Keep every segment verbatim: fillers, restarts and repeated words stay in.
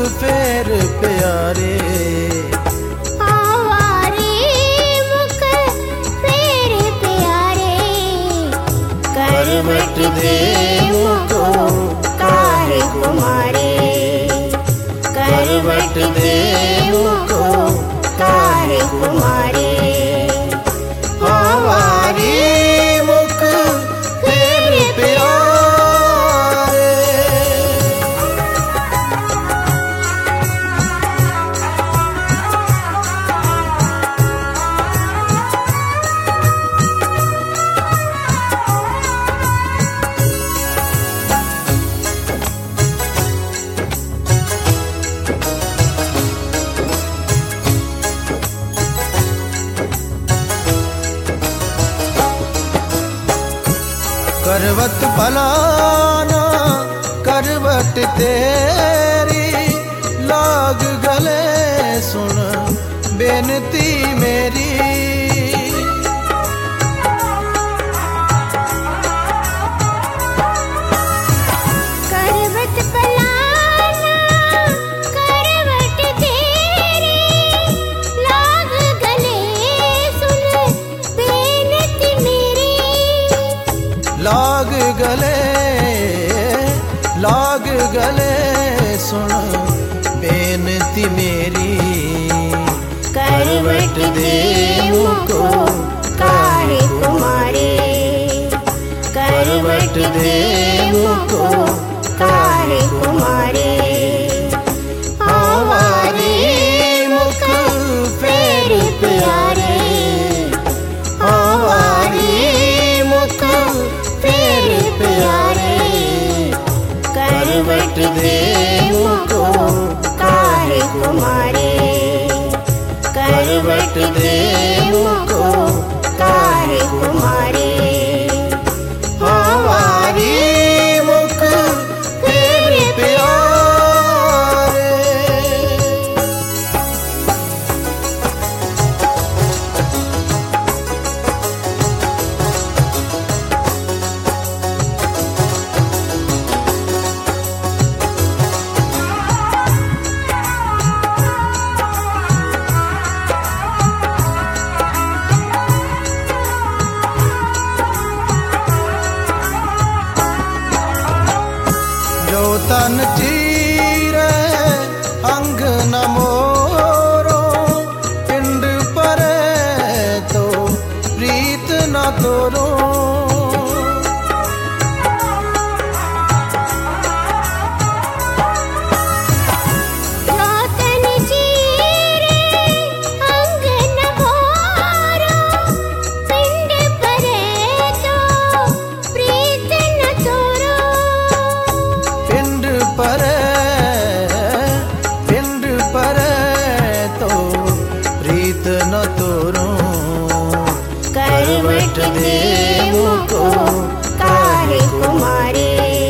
फेर प्यारे। आवारे मुख फेर प्यारे, करवट दे मुको काहे कुमारे, करवट दे मुको काहे कुमारे। आवारे मुख फेर प्यारे। करवट भलाना करवट तेरी, लाग गले सुन बेनती मेरी। करवट भलाना करवट तेरी, लाग गले सुन बेनती मेरी। लाग गले लाग गले सुन बेनती मेरी। करवट दे मुको काहे कुमारे, करवट दे मुको काहे कुमारे। आवारे मुख फेर प्यारे, आवारे मुख फेर प्यारे, करवट दे मुको काहे कुमारे, करवट दे मुको काहे कुमारे। आवारे मुख फेर प्यारे। जो तन चीरे अंग न मोरो, पिंड परे तो प्रीत न तोरो। जो तन चीरे अंग न मोरो, पिंड परे तो प्रीत न तोरो। पिंड परे पिंड परे तो प्रीत न तोरो। करवट दे मुको काहे कुमारे,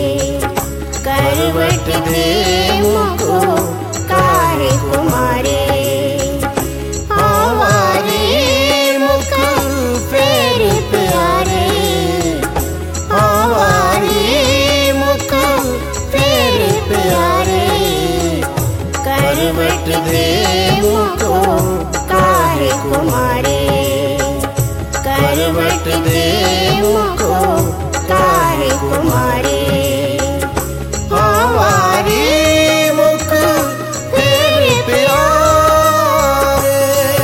करवट दे मुको काहे कुमारे। आवारे मुख फेर प्यारे, आवारे मुख फेर प्यारे, करवट दे मुको काहे कुमारे, करवट दे मुको काहे कुमारे। आवारे मुख फेर प्यारे।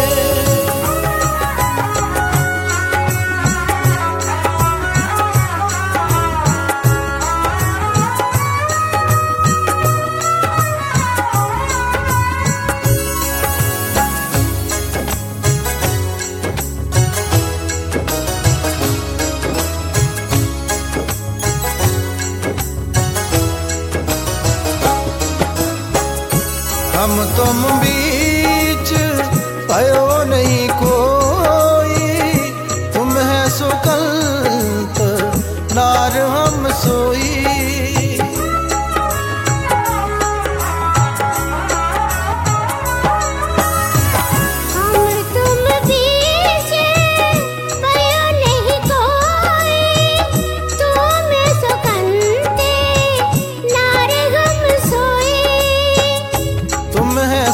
हम तुम बीच भयो नहीं कोई, तुम है सुकल्प नार हम सोई।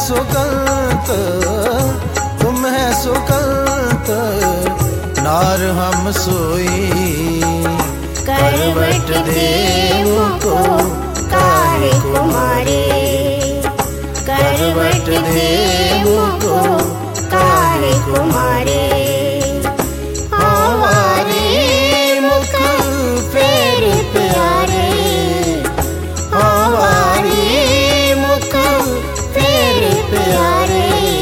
सुकंत तुम है सुकंत नार हम सोई करवट दे मुको काहे कुमारी करवट दे मुको काहे कुमारी हमारे मुख फेर प्यारे हमारे मुख फेर प्यारे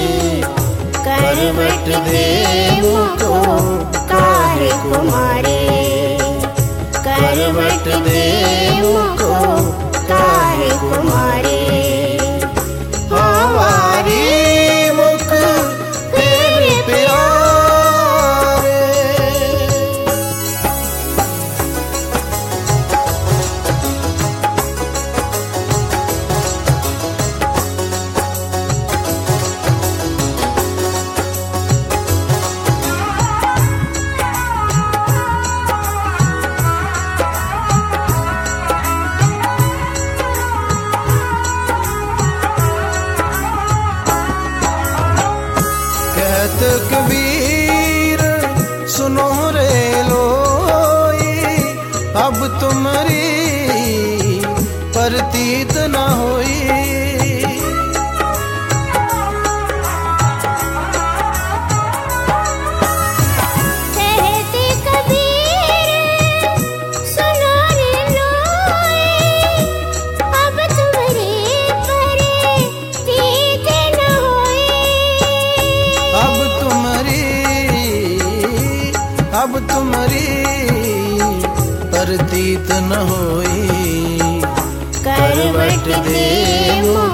करवट दे मुको काहे कुमारी करवट दे मुको काहे कुमारी हमारे मुख फेर प्यारे। कबीर सुनो रे लोई अब तुम्हारी प्रतीत न होई कहते कबीर सुनो रे लोई अब तुम्हारी प्रतीत न होई अब तुम्हारी अब तुम्हारी प्रतीत न होई करवट दे